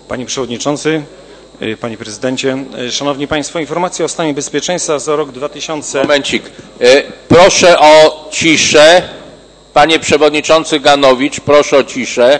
Panie Przewodniczący, Panie Prezydencie, Szanowni Państwo, informacja o stanie bezpieczeństwa za rok 2000... Momencik. Proszę o ciszę. Panie Przewodniczący Ganowicz, proszę o ciszę.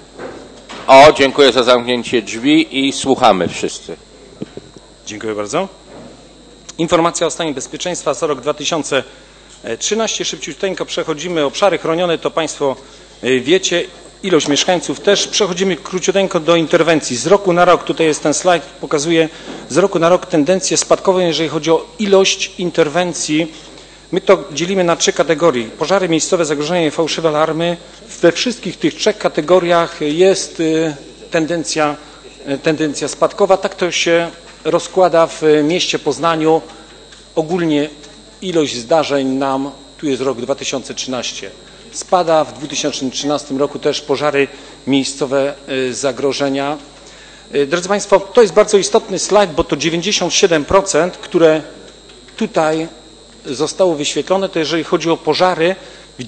O, dziękuję za zamknięcie drzwi i słuchamy wszyscy. Dziękuję bardzo. Informacja o stanie bezpieczeństwa za rok 2013. Szybciuteńko przechodzimy. Obszary chronione to Państwo wiecie. Ilość mieszkańców też. Przechodzimy króciuteńko do interwencji. Z roku na rok, tutaj jest ten slajd, pokazuje z roku na rok tendencję spadkową, jeżeli chodzi o ilość interwencji. My to dzielimy na 3 kategorie. Pożary miejscowe, zagrożenia i fałszywe alarmy. We wszystkich tych 3 kategoriach jest tendencja spadkowa. Tak to się rozkłada w mieście Poznaniu. Ogólnie ilość zdarzeń nam, tu jest rok 2013, spada. W 2013 roku też pożary miejscowe, zagrożenia. Drodzy Państwo, to jest bardzo istotny slajd, bo to 97%, które tutaj zostało wyświetlone, to jeżeli chodzi o pożary, w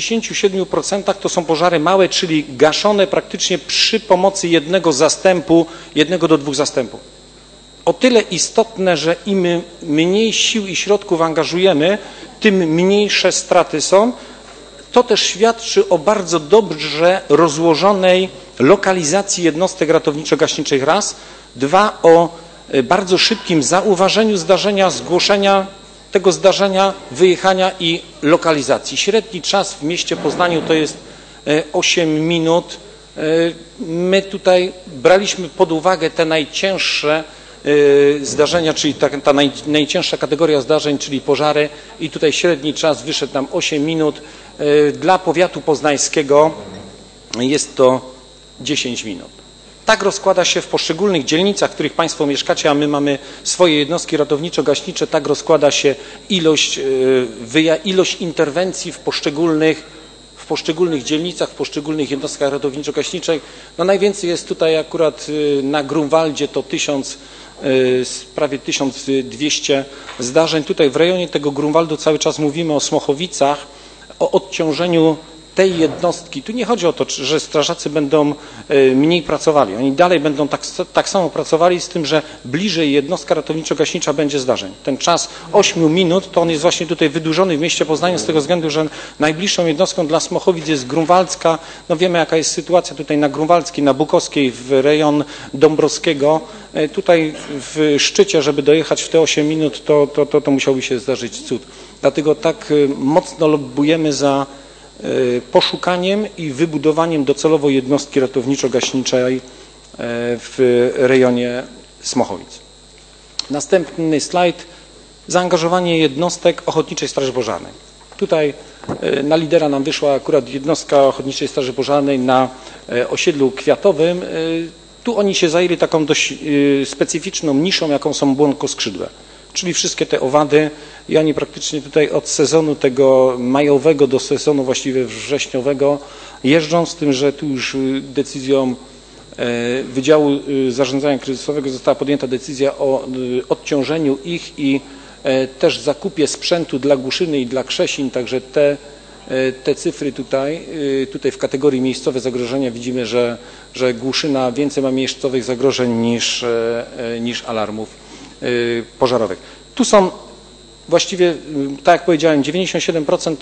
97% to są pożary małe, czyli gaszone praktycznie przy pomocy jednego zastępu, 1 do 2 zastępów. O tyle istotne, że im mniej sił i środków angażujemy, tym mniejsze straty są. To też świadczy o bardzo dobrze rozłożonej lokalizacji jednostek ratowniczo-gaśniczych raz. 2, o bardzo szybkim zauważeniu zdarzenia, zgłoszenia tego zdarzenia, wyjechania i lokalizacji. Średni czas w mieście Poznaniu to jest 8 minut. My tutaj braliśmy pod uwagę te najcięższe zdarzenia, czyli ta najcięższa kategoria zdarzeń, czyli pożary, i tutaj średni czas wyszedł nam 8 minut. Dla powiatu poznańskiego jest to 10 minut. Tak rozkłada się w poszczególnych dzielnicach, w których Państwo mieszkacie, a my mamy swoje jednostki ratowniczo-gaśnicze, tak rozkłada się ilość interwencji w poszczególnych dzielnicach, w poszczególnych jednostkach ratowniczo-gaśniczych. No najwięcej jest tutaj akurat na Grunwaldzie, to prawie 1200 zdarzeń. Tutaj w rejonie tego Grunwaldu cały czas mówimy o Smochowicach, o odciążeniu tej jednostki. Tu nie chodzi o to, że strażacy będą mniej pracowali. Oni dalej będą tak samo pracowali, z tym, że bliżej jednostka ratowniczo-gaśnicza będzie zdarzeń. Ten czas 8 minut to on jest właśnie tutaj wydłużony w mieście Poznaniu z tego względu, że najbliższą jednostką dla Smochowic jest Grunwaldzka. No wiemy, jaka jest sytuacja tutaj na Grunwaldzkiej, na Bukowskiej, w rejon Dąbrowskiego. Tutaj w szczycie, żeby dojechać w te 8 minut, to musiałby się zdarzyć cud. Dlatego tak mocno lobbujemy za poszukaniem i wybudowaniem docelowo jednostki ratowniczo-gaśniczej w rejonie Smochowic. Następny slajd. Zaangażowanie jednostek Ochotniczej Straży Pożarnej. Tutaj na lidera nam wyszła akurat jednostka Ochotniczej Straży Pożarnej na osiedlu Kwiatowym. Tu oni się zajęli taką dość specyficzną niszą, jaką są błonkoskrzydłe, czyli wszystkie te owady, i oni praktycznie tutaj od sezonu tego majowego do sezonu właściwie wrześniowego jeżdżą, z tym, że tu już decyzją Wydziału Zarządzania Kryzysowego została podjęta decyzja o odciążeniu ich i też zakupie sprzętu dla Głuszyny i dla Krzesin, także te cyfry tutaj w kategorii miejscowe zagrożenia widzimy, że Głuszyna więcej ma miejscowych zagrożeń niż alarmów pożarowych. Tu są właściwie, tak jak powiedziałem, 97%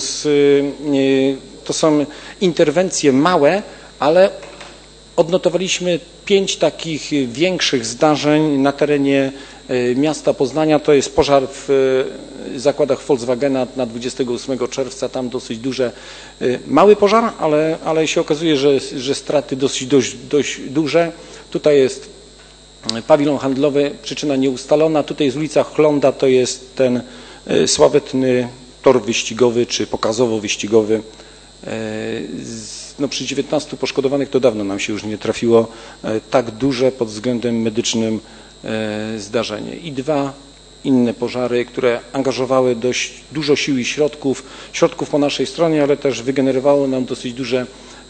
to są interwencje małe, ale odnotowaliśmy 5 takich większych zdarzeń na terenie miasta Poznania. To jest pożar w zakładach Volkswagena na 28 czerwca, tam dosyć mały pożar, ale się okazuje, że straty dość duże. Tutaj jest pawilon handlowy, przyczyna nieustalona. Tutaj z ulica Chlonda to jest ten sławetny tor wyścigowy, czy pokazowo-wyścigowy. No przy 19 poszkodowanych to dawno nam się już nie trafiło tak duże pod względem medycznym zdarzenie. I 2 inne pożary, które angażowały dość dużo sił i środków po naszej stronie, ale też wygenerowało nam dosyć duże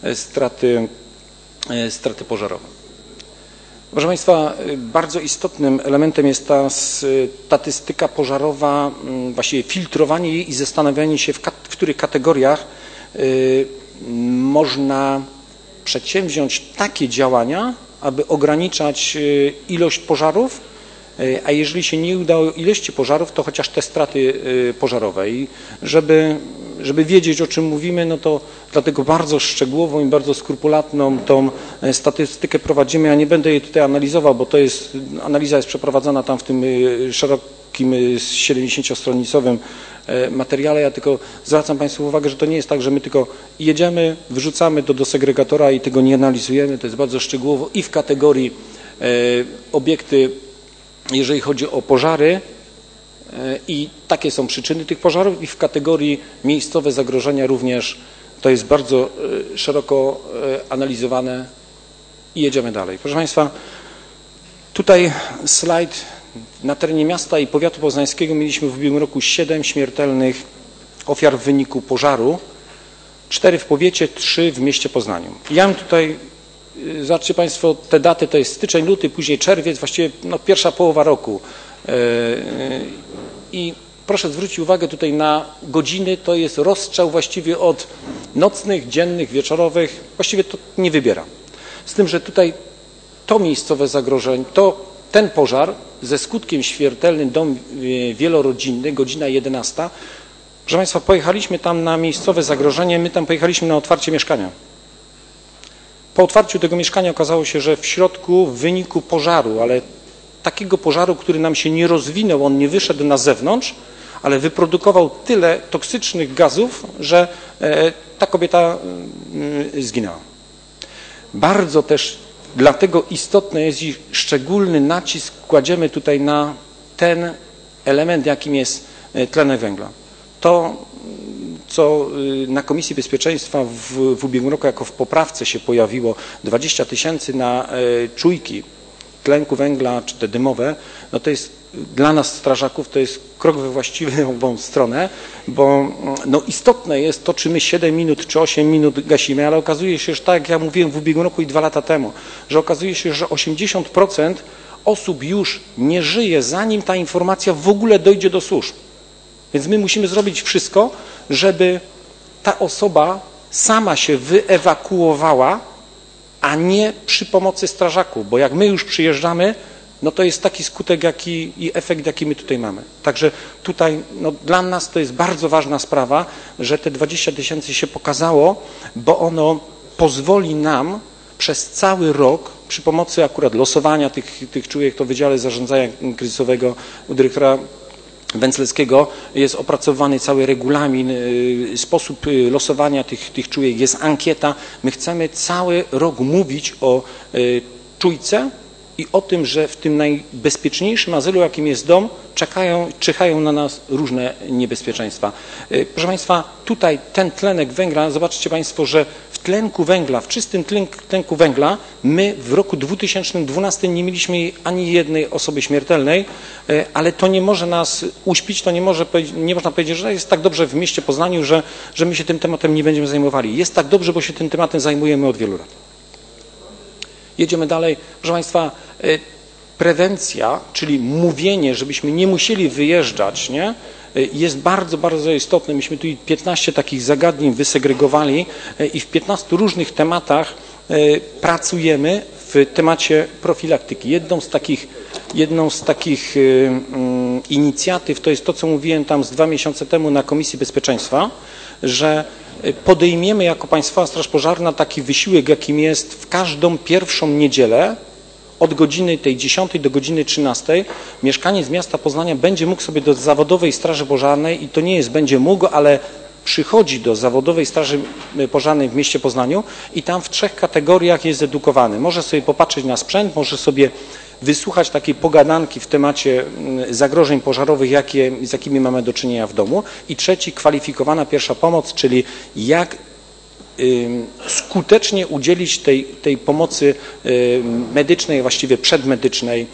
straty pożarowe. Proszę Państwa, bardzo istotnym elementem jest ta statystyka pożarowa, właściwie filtrowanie jej i zastanawianie się, w których kategoriach można przedsięwziąć takie działania, aby ograniczać ilość pożarów, a jeżeli się nie uda o ilości pożarów, to chociaż te straty pożarowe. I żeby wiedzieć, o czym mówimy, no to dlatego bardzo szczegółową i bardzo skrupulatną tą statystykę prowadzimy. Ja nie będę jej tutaj analizował, bo analiza jest przeprowadzana tam w tym szerokim 70-stronicowym materiale. Ja tylko zwracam Państwu uwagę, że to nie jest tak, że my tylko jedziemy, wrzucamy to do segregatora i tego nie analizujemy. To jest bardzo szczegółowo i w kategorii obiekty, jeżeli chodzi o pożary, i takie są przyczyny tych pożarów, i w kategorii miejscowe zagrożenia również to jest bardzo szeroko analizowane i jedziemy dalej. Proszę Państwa, tutaj slajd. Na terenie miasta i powiatu poznańskiego mieliśmy w ubiegłym roku 7 śmiertelnych ofiar w wyniku pożaru, 4 w powiecie, 3 w mieście Poznaniu. Ja mam tutaj, zobaczcie Państwo, te daty to jest styczeń, luty, później czerwiec, właściwie no, pierwsza połowa roku. I proszę zwrócić uwagę tutaj na godziny, to jest rozstrzał właściwie od nocnych, dziennych, wieczorowych, właściwie to nie wybieram. Z tym, że tutaj to miejscowe zagrożenie, ten pożar ze skutkiem śmiertelnym, dom wielorodzinny, godzina 11. Proszę Państwa, pojechaliśmy tam na miejscowe zagrożenie, my tam pojechaliśmy na otwarcie mieszkania. Po otwarciu tego mieszkania okazało się, że w środku w wyniku pożaru, ale takiego pożaru, który nam się nie rozwinął, on nie wyszedł na zewnątrz, ale wyprodukował tyle toksycznych gazów, że ta kobieta zginęła. Bardzo też dlatego istotne jest i szczególny nacisk kładziemy tutaj na ten element, jakim jest tlenek węgla. To, co na Komisji Bezpieczeństwa w ubiegłym roku jako w poprawce się pojawiło, 20 000 na czujki tlenku węgla, czy te dymowe, no to jest dla nas strażaków to jest krok we właściwą stronę, bo no istotne jest to, czy my 7 minut czy 8 minut gasimy, ale okazuje się, że tak jak ja mówiłem w ubiegłym roku i 2 lata temu, że okazuje się, że 80% osób już nie żyje, zanim ta informacja w ogóle dojdzie do służb. Więc my musimy zrobić wszystko, żeby ta osoba sama się wyewakuowała, a nie przy pomocy strażaków, bo jak my już przyjeżdżamy, no to jest taki skutek i efekt, jaki my tutaj mamy. Także tutaj no, dla nas to jest bardzo ważna sprawa, że te 20 000 się pokazało, bo ono pozwoli nam przez cały rok przy pomocy akurat losowania tych czujek, to w Wydziale Zarządzania Kryzysowego u dyrektora Węcleckiego jest opracowany cały regulamin, sposób losowania tych czujek, jest ankieta. My chcemy cały rok mówić o czujce i o tym, że w tym najbezpieczniejszym azylu, jakim jest dom, czyhają na nas różne niebezpieczeństwa. Proszę Państwa, tutaj ten tlenek węgla, zobaczcie Państwo, że w tlenku węgla, w czystym tlenku węgla, my w roku 2012 nie mieliśmy ani jednej osoby śmiertelnej, ale to nie może nas uśpić, to nie można powiedzieć, że jest tak dobrze w mieście Poznaniu, że my się tym tematem nie będziemy zajmowali. Jest tak dobrze, bo się tym tematem zajmujemy od wielu lat. Jedziemy dalej. Proszę Państwa, prewencja, czyli mówienie, żebyśmy nie musieli wyjeżdżać, nie, jest bardzo, bardzo istotne. Myśmy tu 15 takich zagadnień wysegregowali i w 15 różnych tematach pracujemy w temacie profilaktyki. Jedną z takich inicjatyw to jest to, co mówiłem tam z 2 miesiące temu na Komisji Bezpieczeństwa, że podejmiemy jako Państwowa Straż Pożarna taki wysiłek, jakim jest w każdą pierwszą niedzielę od godziny tej 10 do godziny 13 mieszkaniec miasta Poznania będzie mógł sobie do zawodowej straży pożarnej i to nie jest będzie mógł, ale przychodzi do zawodowej straży pożarnej w mieście Poznaniu i tam w 3 kategoriach jest edukowany. Może sobie popatrzeć na sprzęt, może sobie wysłuchać takiej pogadanki w temacie zagrożeń pożarowych, z jakimi mamy do czynienia w domu. I 3, kwalifikowana pierwsza pomoc, czyli jak skutecznie udzielić tej pomocy medycznej, właściwie przedmedycznej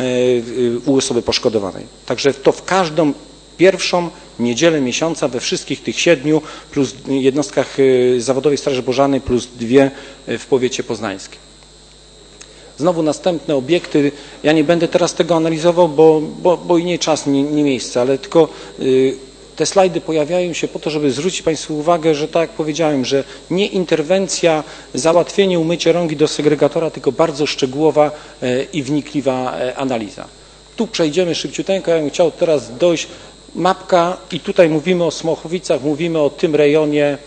u osoby poszkodowanej. Także to w każdą pierwszą niedzielę miesiąca we wszystkich tych 7 plus jednostkach zawodowej straży pożarnej plus 2 w powiecie poznańskim. Znowu następne obiekty. Ja nie będę teraz tego analizował, bo i nie czas, nie miejsce, ale tylko te slajdy pojawiają się po to, żeby zwrócić Państwu uwagę, że tak jak powiedziałem, że nie interwencja, załatwienie, umycie rąk do segregatora, tylko bardzo szczegółowa i wnikliwa analiza. Tu przejdziemy szybciuteńko, ja bym chciał teraz dojść, mapka i tutaj mówimy o Smochowicach, mówimy o tym rejonie,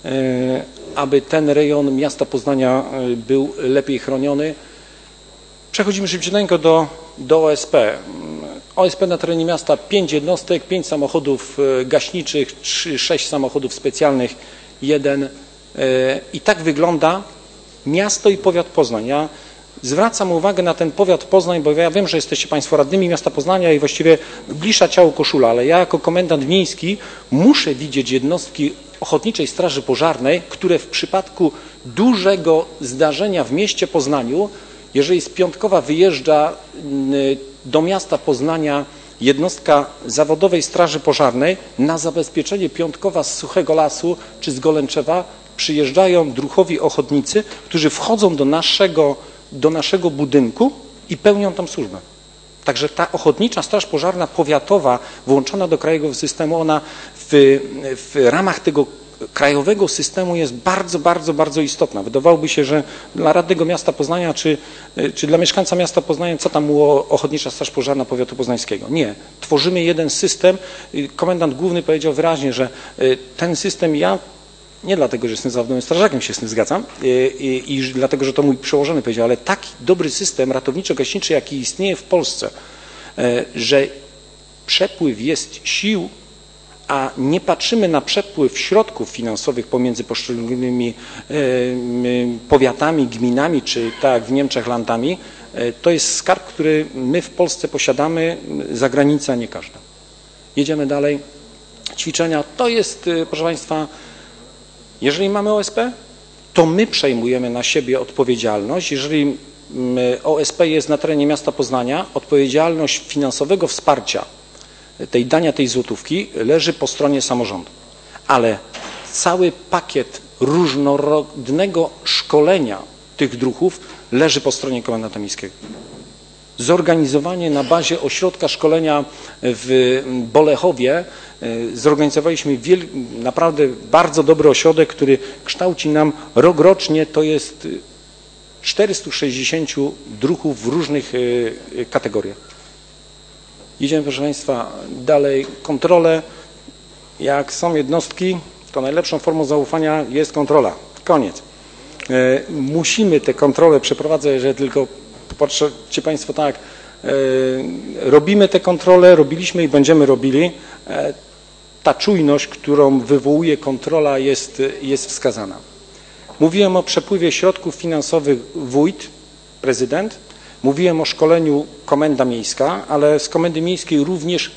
aby ten rejon miasta Poznania był lepiej chroniony. Przechodzimy szybciuteńko do OSP. OSP na terenie miasta 5 jednostek, 5 samochodów gaśniczych, 6 samochodów specjalnych, 1. I tak wygląda miasto i powiat Poznań. Ja zwracam uwagę na ten powiat Poznań, bo ja wiem, że jesteście Państwo radnymi miasta Poznania i właściwie bliższa ciału koszula, ale ja jako komendant miejski muszę widzieć jednostki Ochotniczej Straży Pożarnej, które w przypadku dużego zdarzenia w mieście Poznaniu, jeżeli z Piątkowa wyjeżdża do miasta Poznania jednostka zawodowej Straży Pożarnej na zabezpieczenie Piątkowa z Suchego Lasu czy z Golęczewa, przyjeżdżają druhowi ochotnicy, którzy wchodzą do naszego budynku i pełnią tam służbę. Także ta Ochotnicza Straż Pożarna Powiatowa włączona do krajowego systemu, ona w ramach tego krajowego systemu jest bardzo, bardzo, bardzo istotna. Wydawałoby się, że dla radnego miasta Poznania czy dla mieszkańca miasta Poznania, co tam było Ochotnicza Straż Pożarna Powiatu Poznańskiego. Nie. Tworzymy jeden system. Komendant główny powiedział wyraźnie, że ten system nie dlatego, że jestem zawodowym strażakiem, się z tym zgadzam i dlatego, że to mój przełożony powiedział, ale taki dobry system ratowniczo-gaśniczy, jaki istnieje w Polsce, że przepływ jest sił, a nie patrzymy na przepływ środków finansowych pomiędzy poszczególnymi powiatami, gminami, czy tak jak w Niemczech landami, to jest skarb, który my w Polsce posiadamy, za granicą nie każda. Jedziemy dalej. Ćwiczenia to jest, proszę Państwa, jeżeli mamy OSP, to my przejmujemy na siebie odpowiedzialność. Jeżeli OSP jest na terenie miasta Poznania, odpowiedzialność finansowego wsparcia dania tej złotówki leży po stronie samorządu. Ale cały pakiet różnorodnego szkolenia tych druhów leży po stronie komendanta miejskiego. Zorganizowanie na bazie ośrodka szkolenia w Bolechowie, zorganizowaliśmy naprawdę bardzo dobry ośrodek, który kształci nam rokrocznie, to jest 460 druhów w różnych kategoriach. Idziemy, proszę Państwa, dalej. Kontrole. Jak są jednostki, to najlepszą formą zaufania jest kontrola. Koniec. Musimy te kontrole przeprowadzać, że tylko popatrzcie Państwo tak, robimy te kontrole, robiliśmy i będziemy robili. Ta czujność, którą wywołuje kontrola, jest wskazana. Mówiłem o przepływie środków finansowych wójt, prezydent. Mówiłem o szkoleniu komenda miejska, ale z komendy miejskiej również,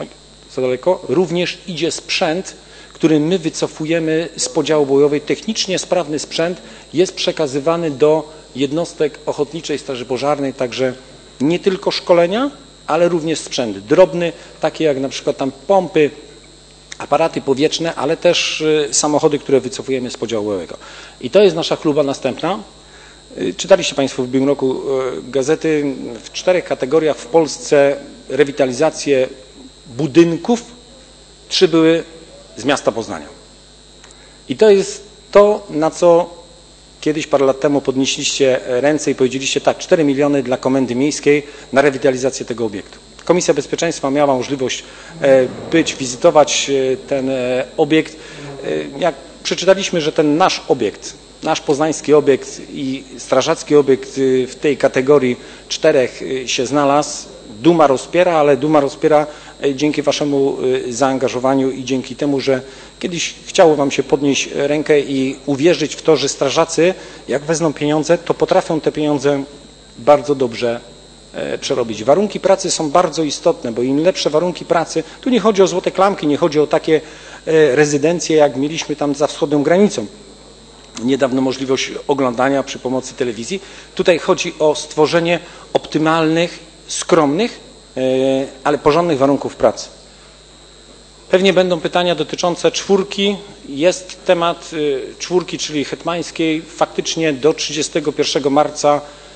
również idzie sprzęt, który my wycofujemy z podziału bojowej. Technicznie sprawny sprzęt jest przekazywany do jednostek Ochotniczej Straży Pożarnej, także nie tylko szkolenia, ale również sprzęt drobny, takie jak na przykład tam pompy, aparaty powietrzne, ale też samochody, które wycofujemy z podziału bojowego. I to jest nasza chluba następna. Czytaliście Państwo w ubiegłym roku gazety w 4 kategoriach w Polsce rewitalizację budynków, 3 były z miasta Poznania. I to jest to, na co kiedyś parę lat temu podnieśliście ręce i powiedzieliście tak, 4 miliony dla Komendy Miejskiej na rewitalizację tego obiektu. Komisja Bezpieczeństwa miała możliwość wizytować ten obiekt. Jak przeczytaliśmy, że ten nasz obiekt, nasz poznański obiekt i strażacki obiekt w tej kategorii 4 się znalazł, duma rozpiera, ale duma rozpiera dzięki Waszemu zaangażowaniu i dzięki temu, że kiedyś chciało Wam się podnieść rękę i uwierzyć w to, że strażacy, jak wezmą pieniądze, to potrafią te pieniądze bardzo dobrze przerobić. Warunki pracy są bardzo istotne, bo im lepsze warunki pracy, tu nie chodzi o złote klamki, nie chodzi o takie rezydencje, jak mieliśmy tam za wschodnią granicą. Niedawno możliwość oglądania przy pomocy telewizji. Tutaj chodzi o stworzenie optymalnych, skromnych, ale porządnych warunków pracy. Pewnie będą pytania dotyczące 4. Jest temat 4, czyli hetmańskiej. Faktycznie do 31 marca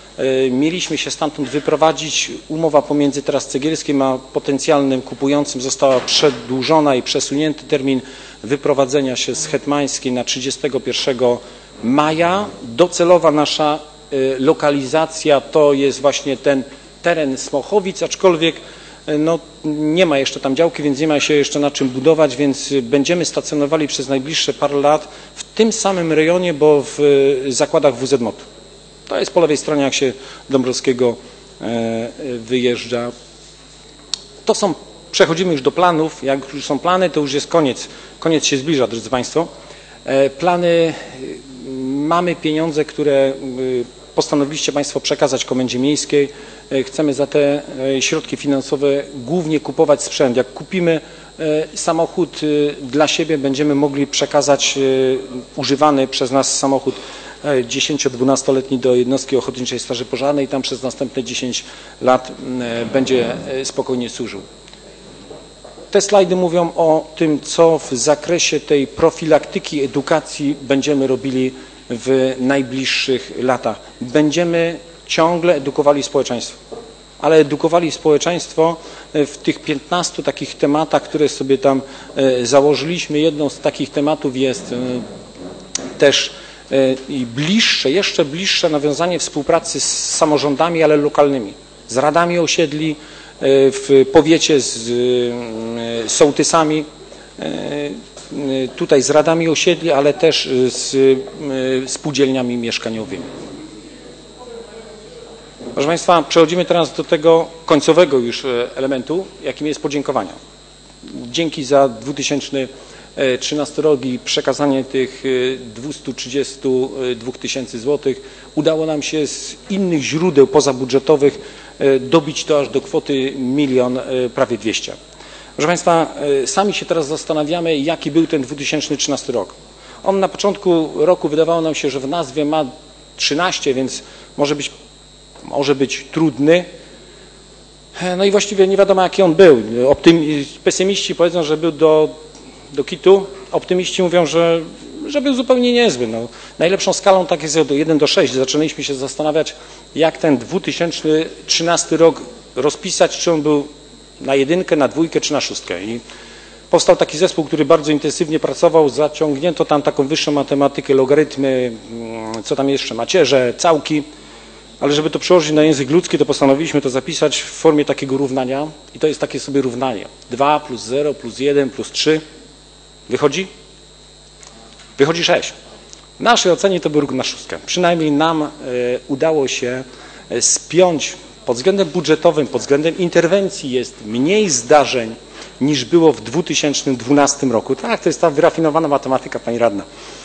Mieliśmy się stamtąd wyprowadzić. Umowa pomiędzy teraz Cegielskim a potencjalnym kupującym została przedłużona i przesunięty termin wyprowadzenia się z Hetmańskiej na 31 maja. Docelowa nasza lokalizacja to jest właśnie ten teren Smochowic, aczkolwiek no, nie ma jeszcze tam działki, więc nie ma się jeszcze na czym budować, więc będziemy stacjonowali przez najbliższe parę lat w tym samym rejonie, bo w zakładach WZ MOT. To jest po lewej stronie, jak się Dąbrowskiego wyjeżdża. Przechodzimy już do planów. Jak już są plany, to już jest koniec. Koniec się zbliża, drodzy Państwo. Plany, mamy pieniądze, które postanowiliście Państwo przekazać Komendzie Miejskiej. Chcemy za te środki finansowe głównie kupować sprzęt. Jak kupimy samochód dla siebie, będziemy mogli przekazać używany przez nas samochód 10-12-letni do jednostki Ochotniczej Straży Pożarnej i tam przez następne 10 lat będzie spokojnie służył. Te slajdy mówią o tym, co w zakresie tej profilaktyki, edukacji będziemy robili w najbliższych latach. Będziemy ciągle edukowali społeczeństwo, ale edukowali społeczeństwo w tych 15 takich tematach, które sobie tam założyliśmy. Jedną z takich tematów jest też jeszcze bliższe nawiązanie współpracy z samorządami, ale lokalnymi, z radami osiedli, w powiecie z sołtysami, tutaj z radami osiedli, ale też z spółdzielniami mieszkaniowymi. Proszę Państwa, przechodzimy teraz do tego końcowego już elementu, jakim jest podziękowania. Dzięki za 2013 rok i przekazanie tych 232 000 złotych udało nam się z innych źródeł pozabudżetowych dobić to aż do kwoty prawie 200 000. Proszę Państwa, sami się teraz zastanawiamy, jaki był ten 2013 rok. On na początku roku wydawało nam się, że w nazwie ma 13, więc może być trudny. No i właściwie nie wiadomo, jaki on był. Pesymiści powiedzą, że był do kitu, optymiści mówią, że był zupełnie niezły. No, najlepszą skalą tak jest od 1 do 6. Zaczęliśmy się zastanawiać, jak ten 2013 rok rozpisać, czy on był na 1, na 2 czy na 6. I powstał taki zespół, który bardzo intensywnie pracował, zaciągnięto tam taką wyższą matematykę, logarytmy, co tam jeszcze, macierze, całki, ale żeby to przełożyć na język ludzki, to postanowiliśmy to zapisać w formie takiego równania i to jest takie sobie równanie. 2 plus 0 plus 1 plus 3 wychodzi? Wychodzi 6. W naszej ocenie to był róg na 6. Przynajmniej nam udało się spiąć pod względem budżetowym, pod względem interwencji jest mniej zdarzeń niż było w 2012 roku. Tak, to jest ta wyrafinowana matematyka, pani radna.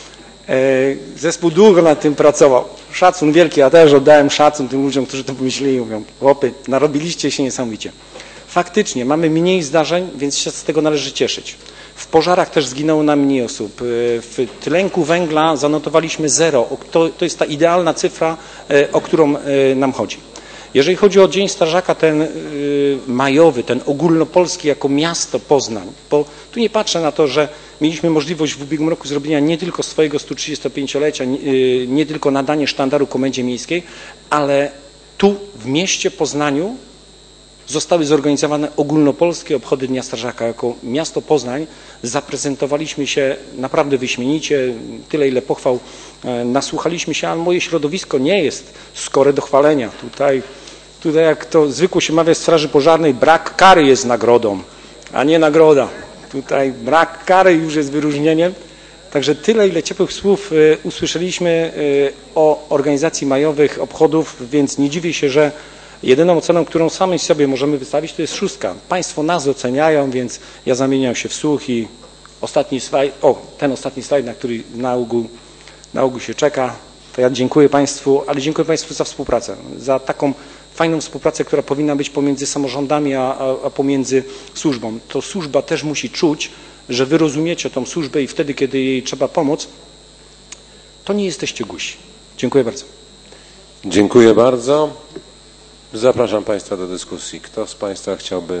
Zespół długo nad tym pracował. Szacun wielki, ja też oddałem szacun tym ludziom, którzy to pomyśleli, mówią, chłopy, narobiliście się niesamowicie. Faktycznie, mamy mniej zdarzeń, więc się z tego należy cieszyć. W pożarach też zginęło nam mniej osób. W tlenku węgla zanotowaliśmy 0. To jest ta idealna cyfra, o którą nam chodzi. Jeżeli chodzi o Dzień Strażaka, ten majowy, ten ogólnopolski jako miasto Poznań, bo tu nie patrzę na to, że mieliśmy możliwość w ubiegłym roku zrobienia nie tylko swojego 135-lecia, nie tylko nadanie sztandaru Komendzie Miejskiej, ale tu w mieście Poznaniu zostały zorganizowane ogólnopolskie obchody Dnia Strażaka. Jako miasto Poznań zaprezentowaliśmy się naprawdę wyśmienicie, tyle ile pochwał nasłuchaliśmy się, ale moje środowisko nie jest skore do chwalenia. Tutaj jak to zwykło się mawia w Straży Pożarnej, brak kary jest nagrodą, a nie nagroda. Tutaj brak kary już jest wyróżnieniem. Także tyle, ile ciepłych słów usłyszeliśmy o organizacji majowych obchodów, więc nie dziwię się, że jedyną oceną, którą sami sobie możemy wystawić, to jest 6. Państwo nas oceniają, więc ja zamieniam się w słuch i ostatni slajd, ten ostatni slajd, na który na ogół się czeka, to ja dziękuję Państwu, ale dziękuję Państwu za współpracę, za taką fajną współpracę, która powinna być pomiędzy samorządami, a pomiędzy służbą. To służba też musi czuć, że Wy rozumiecie tą służbę i wtedy, kiedy jej trzeba pomóc, to nie jesteście głusi. Dziękuję bardzo. Dziękuję bardzo. Zapraszam Państwa do dyskusji. Kto z Państwa chciałby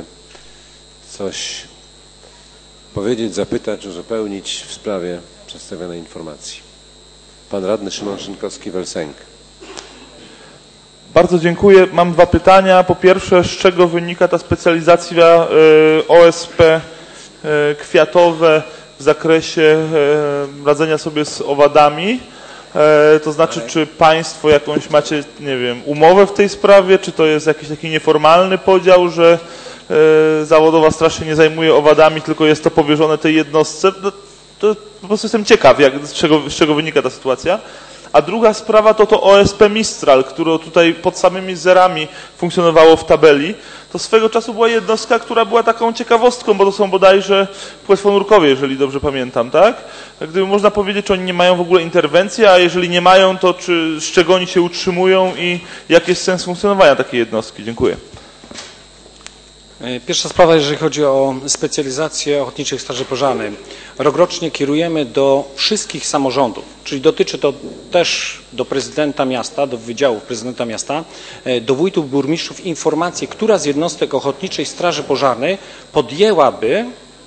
coś powiedzieć, zapytać, uzupełnić w sprawie przedstawionej informacji? Pan radny Szymon Szynkowski-Welsenk. Bardzo dziękuję. Mam dwa pytania. Po pierwsze, z czego wynika ta specjalizacja OSP kwiatowe w zakresie radzenia sobie z owadami? To znaczy, czy Państwo jakąś macie, nie wiem, umowę w tej sprawie, czy to jest jakiś taki nieformalny podział, że zawodowa straż się nie zajmuje owadami, tylko jest to powierzone tej jednostce? To po prostu jestem ciekaw, z czego wynika ta sytuacja. A druga sprawa to OSP Mistral, które tutaj pod samymi zerami funkcjonowało w tabeli. To swego czasu była jednostka, która była taką ciekawostką, bo to są bodajże płetwonurkowie, jeżeli dobrze pamiętam, tak? Gdyby można powiedzieć, czy oni nie mają w ogóle interwencji, a jeżeli nie mają, to z czego oni się utrzymują i jaki jest sens funkcjonowania takiej jednostki? Dziękuję. Pierwsza sprawa, jeżeli chodzi o specjalizację Ochotniczych Straży Pożarnej. Rokrocznie kierujemy do wszystkich samorządów, czyli dotyczy to też do prezydenta miasta, do wydziałów prezydenta miasta, do wójtów, burmistrzów informacje, która z jednostek Ochotniczej Straży Pożarnej podjęłaby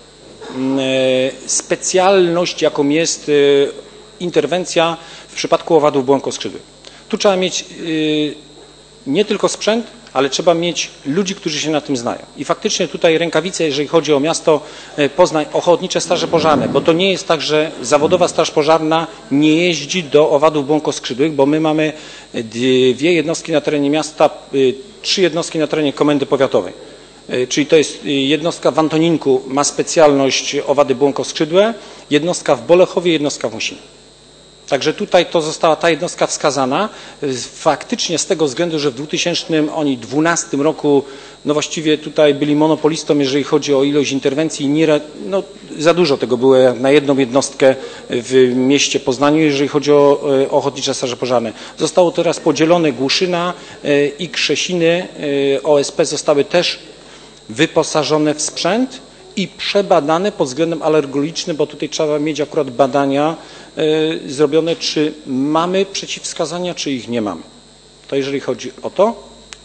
specjalność, jaką jest interwencja w przypadku owadów błonkoskrzydłych. Tu trzeba mieć nie tylko sprzęt, ale trzeba mieć ludzi, którzy się na tym znają. I faktycznie tutaj rękawice, jeżeli chodzi o miasto Poznań, Ochotnicze Straże Pożarne, bo to nie jest tak, że zawodowa straż pożarna nie jeździ do owadów błonkoskrzydłych, bo my mamy 2 jednostki na terenie miasta, 3 jednostki na terenie komendy powiatowej. Czyli to jest jednostka w Antoninku, ma specjalność owady błonkoskrzydłe, jednostka w Bolechowie, jednostka w Musinie. Także tutaj została ta jednostka wskazana faktycznie z tego względu, że w 2012 roku no właściwie tutaj byli monopolistą, jeżeli chodzi o ilość interwencji. No, za dużo tego było na jedną jednostkę w mieście Poznaniu, jeżeli chodzi o Ochotnicze Straże Pożarne. Zostało teraz podzielone Głuszyna i Krzesiny. OSP zostały też wyposażone w sprzęt i przebadane pod względem alergologicznym, bo tutaj trzeba mieć akurat badania zrobione, czy mamy przeciwwskazania, czy ich nie mamy. To jeżeli chodzi o to.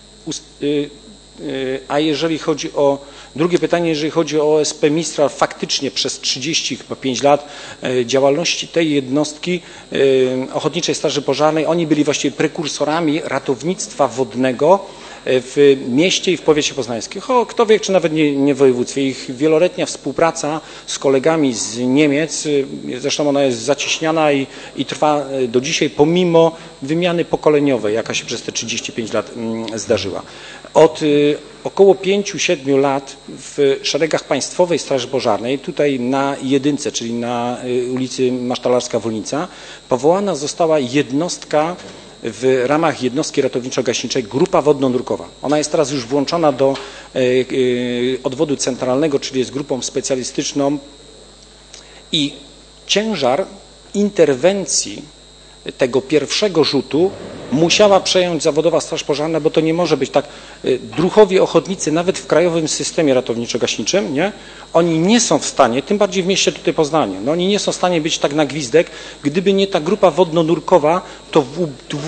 A jeżeli chodzi o drugie pytanie, jeżeli chodzi o OSP Mistral, faktycznie przez 35 lat działalności tej jednostki Ochotniczej Straży Pożarnej, oni byli właściwie prekursorami ratownictwa wodnego w mieście i w powiecie poznańskim. Kto wie, czy nawet nie w województwie. Ich wieloletnia współpraca z kolegami z Niemiec, zresztą ona jest zacieśniana i trwa do dzisiaj, pomimo wymiany pokoleniowej, jaka się przez te 35 lat zdarzyła. Od około 5-7 lat w szeregach Państwowej Straży Pożarnej, tutaj na Jedynce, czyli na ulicy Masztalarska-Wolnica, powołana została jednostka w ramach jednostki ratowniczo-gaśniczej Grupa Wodno-Nurkowa. Ona jest teraz już włączona do odwodu centralnego, czyli jest grupą specjalistyczną i ciężar interwencji tego pierwszego rzutu musiała przejąć zawodowa straż pożarna, bo to nie może być tak. Druhowie ochotnicy, nawet w krajowym systemie ratowniczo-gaśniczym, nie? Oni nie są w stanie, tym bardziej w mieście tutaj Poznanie, no oni nie są w stanie być tak na gwizdek. Gdyby nie ta grupa wodno-nurkowa, to w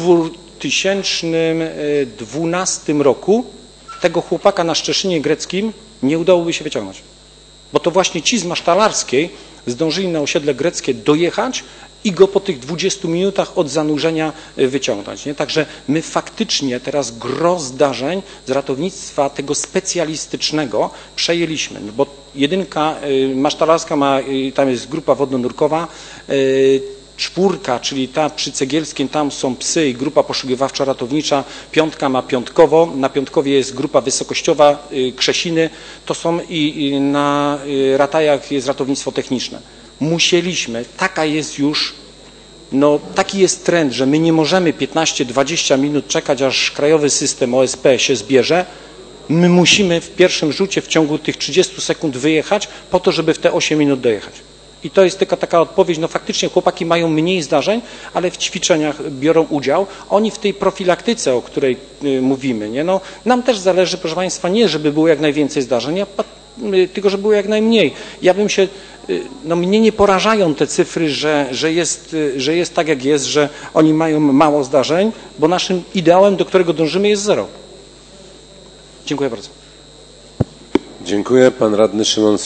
2012 roku tego chłopaka na Szczeszynie Greckim nie udałoby się wyciągnąć. Bo to właśnie ci z Masztalarskiej zdążyli na osiedle greckie dojechać i go po tych 20 minutach od zanurzenia wyciągnąć. Nie? Także my faktycznie teraz gros zdarzeń z ratownictwa tego specjalistycznego przejęliśmy, bo jedynka Masztalarska ma, tam jest grupa wodno-nurkowa, 4, czyli ta przy Cegielskim, tam są psy i grupa poszukiwawcza ratownicza, 5 ma Piątkowo, na Piątkowie jest grupa wysokościowa, Krzesiny, to są i na Ratajach jest ratownictwo techniczne. Musieliśmy, taka jest już, no taki jest trend, że my nie możemy 15-20 minut czekać, aż krajowy system OSP się zbierze. My musimy w pierwszym rzucie w ciągu tych 30 sekund wyjechać po to, żeby w te 8 minut dojechać. I to jest tylko taka odpowiedź, no faktycznie chłopaki mają mniej zdarzeń, ale w ćwiczeniach biorą udział. Oni w tej profilaktyce, o której mówimy, nie? No, nam też zależy, proszę Państwa, nie żeby było jak najwięcej zdarzeń, tylko żeby było jak najmniej. Ja bym się, no mnie nie porażają te cyfry, że jest tak jak jest, że oni mają mało zdarzeń, bo naszym ideałem, do którego dążymy, jest 0. Dziękuję bardzo. Dziękuję. Pan radny Szymon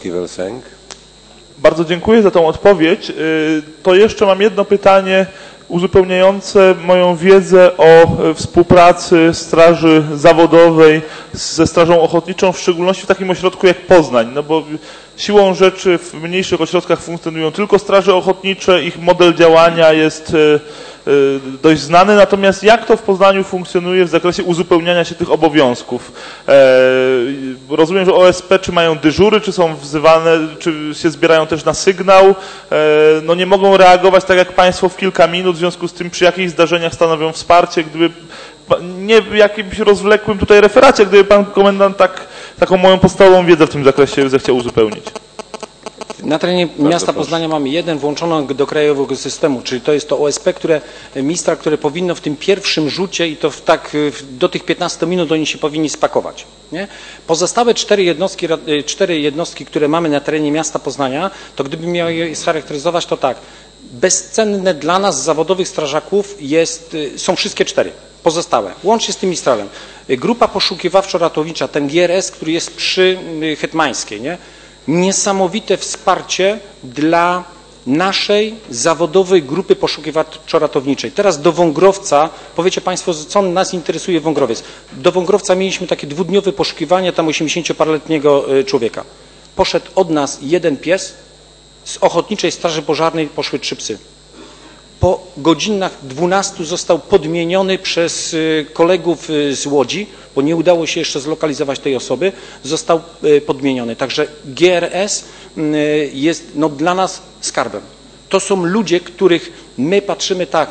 Szynkowski-Welsenk. Bardzo dziękuję za tą odpowiedź. To jeszcze mam jedno pytanie uzupełniające moją wiedzę o współpracy Straży Zawodowej ze Strażą Ochotniczą, w szczególności w takim ośrodku jak Poznań, no bo siłą rzeczy w mniejszych ośrodkach funkcjonują tylko straże ochotnicze, ich model działania jest dość znany, natomiast jak to w Poznaniu funkcjonuje w zakresie uzupełniania się tych obowiązków? Rozumiem, że OSP czy mają dyżury, czy są wzywane, czy się zbierają też na sygnał, no nie mogą reagować tak jak Państwo w kilka minut, w związku z tym przy jakichś zdarzeniach stanowią wsparcie, gdyby nie w jakimś rozwlekłym tutaj referacie, gdyby Pan Komendant taką moją podstawową wiedzę w tym zakresie zechciał uzupełnić. Na terenie miasta Poznania mamy jeden włączoną do krajowego systemu, czyli to jest to OSP, które powinno w tym pierwszym rzucie i to do tych 15 minut oni się powinni spakować. Nie? Pozostałe 4 jednostki, które mamy na terenie miasta Poznania, to gdybym miał je scharakteryzować, to tak, bezcenne dla nas zawodowych strażaków są wszystkie 4. Pozostałe, łącznie z tym Mistralem. Grupa poszukiwawczo-ratownicza, ten GRS, który jest przy Hetmańskiej, nie? Niesamowite wsparcie dla naszej zawodowej grupy poszukiwawczo-ratowniczej. Teraz do Wągrowca, powiecie Państwo, co nas interesuje Wągrowiec. Do Wągrowca mieliśmy takie 2-dniowe poszukiwanie tam 80-paroletniego człowieka. Poszedł od nas jeden pies, z Ochotniczej Straży Pożarnej poszły 3 psy. Po godzinach 12 został podmieniony przez kolegów z Łodzi, bo nie udało się jeszcze zlokalizować tej osoby, został podmieniony. Także GRS jest dla nas skarbem. To są ludzie, których my patrzymy tak,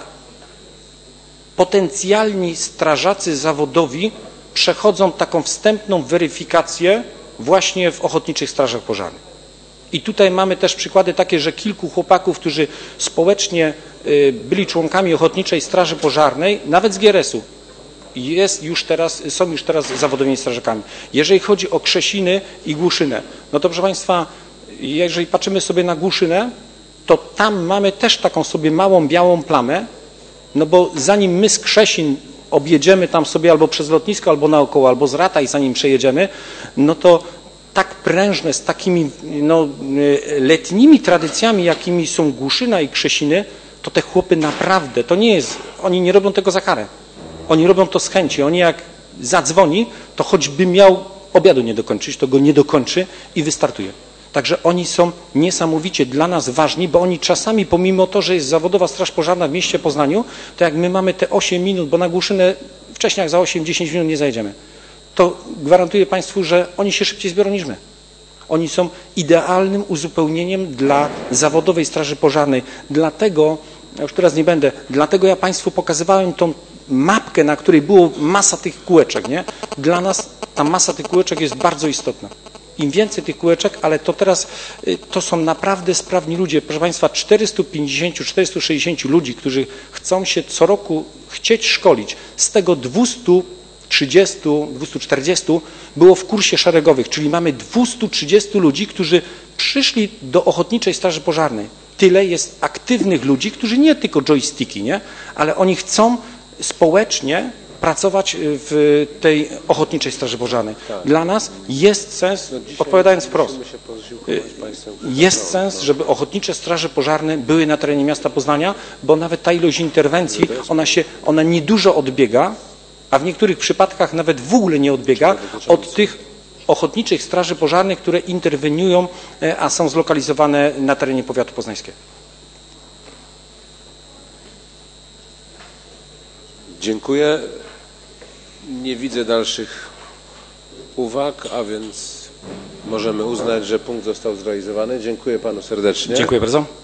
potencjalni strażacy zawodowi przechodzą taką wstępną weryfikację właśnie w Ochotniczych Strażach Pożarnych. I tutaj mamy też przykłady takie, że kilku chłopaków, którzy społecznie byli członkami Ochotniczej Straży Pożarnej, nawet z GRS-u, są już teraz zawodowymi strażakami. Jeżeli chodzi o Krzesiny i Głuszynę, no to proszę Państwa, jeżeli patrzymy sobie na Głuszynę, to tam mamy też taką sobie małą białą plamę, no bo zanim my z Krzesin objedziemy tam sobie albo przez lotnisko, albo naokoło, albo z Rataj, zanim przejedziemy, no to tak prężne, z takimi letnimi tradycjami, jakimi są Głuszyna i Krzesiny, to te chłopy naprawdę, to nie jest, oni nie robią tego za karę. Oni robią to z chęci. Oni jak zadzwoni, to choćby miał obiadu nie dokończyć, to go nie dokończy i wystartuje. Także oni są niesamowicie dla nas ważni, bo oni czasami, pomimo to, że jest zawodowa straż pożarna w mieście Poznaniu, to jak my mamy te 8 minut, bo na Głuszynę wcześniej jak za 8-10 minut nie zajedziemy, to gwarantuję Państwu, że oni się szybciej zbiorą niż my. Oni są idealnym uzupełnieniem dla zawodowej straży pożarnej. Dlatego, ja już teraz nie będę, dlatego ja Państwu pokazywałem tą mapkę, na której było masa tych kółeczek, nie? Dla nas ta masa tych kółeczek jest bardzo istotna. Im więcej tych kółeczek, ale to teraz to są naprawdę sprawni ludzie. Proszę Państwa, 450-460 ludzi, którzy chcą się co roku szkolić, z tego 230-240 było w kursie szeregowych, czyli mamy 230 ludzi, którzy przyszli do Ochotniczej Straży Pożarnej. Tyle jest aktywnych ludzi, którzy nie tylko joysticki, nie? Ale oni chcą społecznie pracować w tej Ochotniczej Straży Pożarnej. Dla nas jest sens, odpowiadając wprost, jest sens, żeby Ochotnicze Straże Pożarne były na terenie miasta Poznania, bo nawet ta ilość interwencji, ona niedużo odbiega, a w niektórych przypadkach nawet w ogóle nie odbiega od tych Ochotniczych Straży Pożarnych, które interweniują, a są zlokalizowane na terenie powiatu poznańskiego. Dziękuję. Nie widzę dalszych uwag, a więc możemy uznać, że punkt został zrealizowany. Dziękuję Panu serdecznie. Dziękuję bardzo.